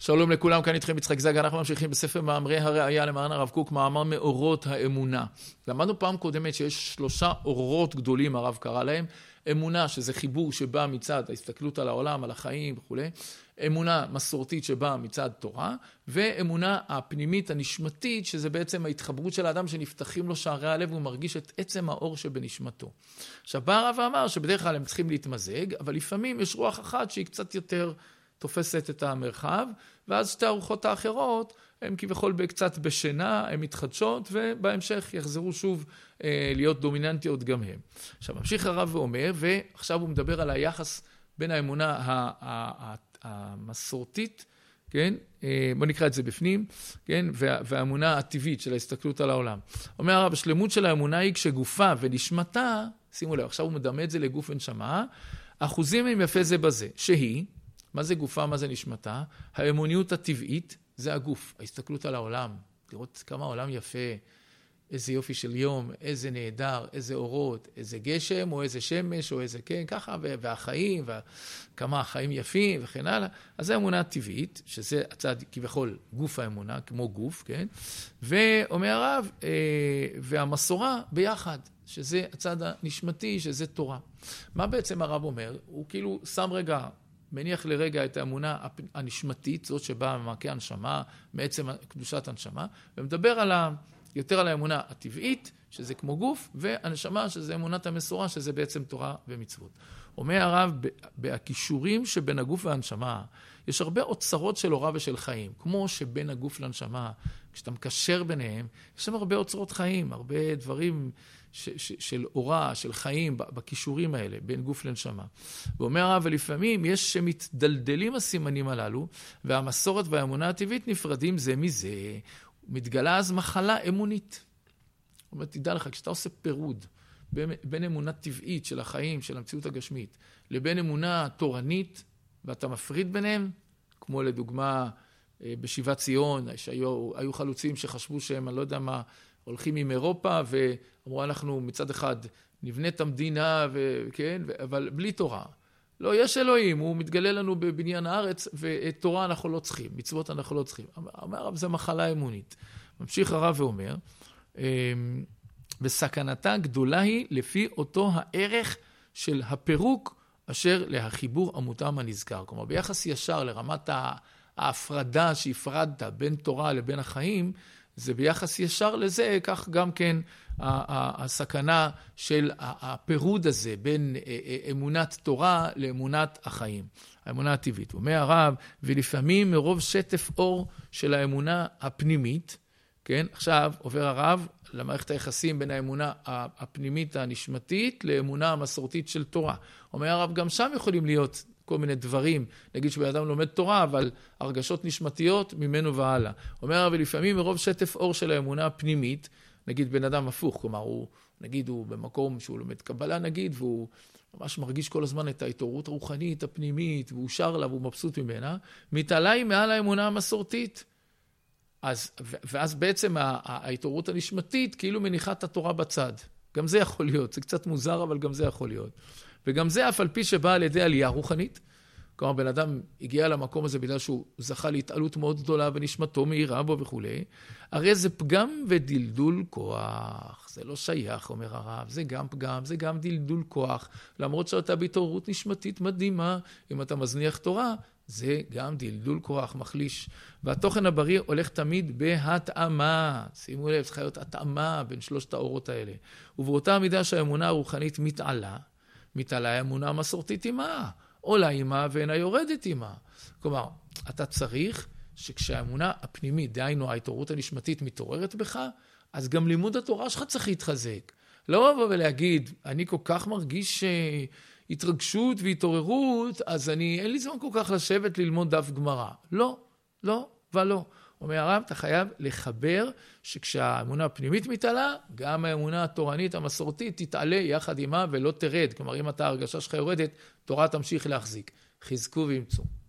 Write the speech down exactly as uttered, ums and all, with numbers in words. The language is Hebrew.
שלום לכולם, כאן איתכם יצחק זג, אנחנו ממשיכים בספר מאמרי הראייה למרן הרב קוק, מאמר מאורות האמונה. למדנו פעם קודמת שיש שלושה אורות גדולים, הרב קרא להם. אמונה, שזה חיבור שבא מצד ההסתכלות על העולם, על החיים וכו'. אמונה מסורתית שבאה מצד תורה, ואמונה הפנימית הנשמתית, שזה בעצם ההתחברות של האדם שנפתחים לו שערי הלב, והוא מרגיש את עצם האור שבנשמתו. עכשיו בא הרב ואמר שבדרך כלל הם צריכים להתמזג, אבל לפעמים יש רוח אחת שהיא קצת יותר תופסת את המרחב, ואז שתי הרוחות האחרות, הן כביכול קצת בשינה, הן מתחדשות, ובהמשך יחזרו שוב אה, להיות דומיננטיות גם הם. עכשיו, ממשיך הרב ואומר, ועכשיו הוא מדבר על היחס בין האמונה המסורתית, כן? אה, בוא נקרא את זה בפנים, כן? וה, והאמונה הטבעית של ההסתכלות על העולם. אומר הרב, השלמות של האמונה היא כשגופה ונשמתה, שימו לב, עכשיו הוא מדמה את זה לגוף ונשמה, אחוזים הם יפה זה בזה, שהיא, מה זה גופה, מה זה נשמתה? האמוניות הטבעית זה הגוף, ההסתכלות על העולם. לראות כמה העולם יפה, איזה יופי של יום, איזה נהדר, איזה אורות, איזה גשם או איזה שמש או איזה כן, ככה, והחיים, וכמה החיים יפים וכן הלאה. אז זה האמונה הטבעית, שזה הצד כביכול גוף האמונה, כמו גוף, כן? ואומר הרב, והמסורה ביחד, שזה הצד הנשמתי, שזה תורה. מה בעצם הרב אומר? הוא כאילו שם רגע, מניח לרגע את האמונה הנשמתית, זאת שבאה ממעקי הנשמה, מעצם קדושת הנשמה, ומדבר על ה, יותר על האמונה הטבעית, שזה כמו גוף, והנשמה, שזה אמונת המסורה, שזה בעצם תורה ומצוות. אומר הרב, בהקישורים שבין הגוף והנשמה, יש הרבה אוצרות של אורה ושל חיים, כמו שבין הגוף לנשמה, כשאתה מקשר ביניהם, יש שם הרבה אוצרות חיים, הרבה דברים ש- ש- של אורה, של חיים, בקישורים האלה, בין גוף לנשמה. ואומר הרב, ולפעמים יש שמתדלדלים הסימנים הללו, והמסורת והאמונה הטבעית נפרדים זה מזה, מתגלה אז מחלה אמונית. זאת אומרת, תדע לך, כשאתה עושה פירוד, בין, בין אמונה טבעית של החיים, של המציאות הגשמית, לבין אמונה תורנית, ואתה מפריד ביניהם, כמו לדוגמה בשיבת ציון, שהיו היו חלוצים שחשבו שהם, אני לא יודע מה, הולכים עם אירופה, ואמרו אנחנו מצד אחד נבנה את המדינה, וכן, אבל בלי תורה. לא, יש אלוהים, הוא מתגלה לנו בבניין הארץ, ותורה אנחנו לא צריכים, מצוות אנחנו לא צריכים. אומר הרב, זה מחלה אמונית. ממשיך הרב ואומר, וסכנתה גדולה היא לפי אותו הערך של הפירוק, אשר להחיבור המותם הנזכר. כלומר, ביחס ישר לרמת ההפרדה שהפרדת בין תורה לבין החיים, זה ביחס ישר לזה, כך גם כן הסכנה של הפירוד הזה בין אמונת תורה לאמונת החיים, האמונה הטבעית. הוא אומר הרב, ולפעמים מרוב שטף אור של האמונה הפנימית, כן? עכשיו עובר הרב למערכת היחסים בין האמונה הפנימית הנשמתית לאמונה המסורתית של תורה. אומר הרב, גם שם יכולים להיות כל מיני דברים, נגיד שבן אדם לומד תורה, אבל הרגשות נשמתיות ממנו והלאה. אומר הרב, ולפעמים מרוב שטף אור של האמונה הפנימית, נגיד בן אדם הפוך, כלומר הוא, נגיד הוא במקום שהוא לומד קבלה נגיד, והוא ממש מרגיש כל הזמן את ההתעוררות הרוחנית הפנימית, והוא שר לה והוא מבסוט ממנה, מתעלה היא מעל האמונה המסורתית. אז, ואז בעצם ההתעוררות הנשמתית כאילו מניחה את התורה בצד. גם זה יכול להיות, זה קצת מוזר, אבל גם זה יכול להיות. וגם זה אף על פי שבא על ידי עלייה רוחנית. כלומר, בן אדם הגיע למקום הזה בגלל שהוא זכה להתעלות מאוד גדולה ונשמתו מהירה בו וכו'. הרי זה פגם ודלדול כוח. זה לא שייך, אומר הרב. זה גם פגם, זה גם דלדול כוח. למרות שאתה בהתעוררות נשמתית מדהימה, אם אתה מזניח תורה, זה גם דלדול כוח מחליש. והתוכן הבריא הולך תמיד בהתאמה. שימו לב, צריכה להיות התאמה בין שלושת האורות האלה. ובאותה מידה שהאמונה הרוחנית מתעלה, מתעלה האמונה המסורתית עימה, עולה עימה ואינה יורדת עימה. כלומר, אתה צריך שכשהאמונה הפנימית, דהיינו ההתעוררות הנשמתית מתעוררת בך, אז גם לימוד התורה שלך צריך להתחזק. לא לבוא ולהגיד, אני כל כך מרגיש התרגשות והתעוררות, אז אני, אין לי זמן כל כך לשבת ללמוד דף גמרא. לא, לא ולא. אומר הרב, אתה חייב לחבר שכשהאמונה הפנימית מתעלה, גם האמונה התורנית המסורתית תתעלה יחד עימה ולא תרד. כלומר, אם אתה הרגשה שלך יורדת, תורה תמשיך להחזיק. חזקו ואמצו.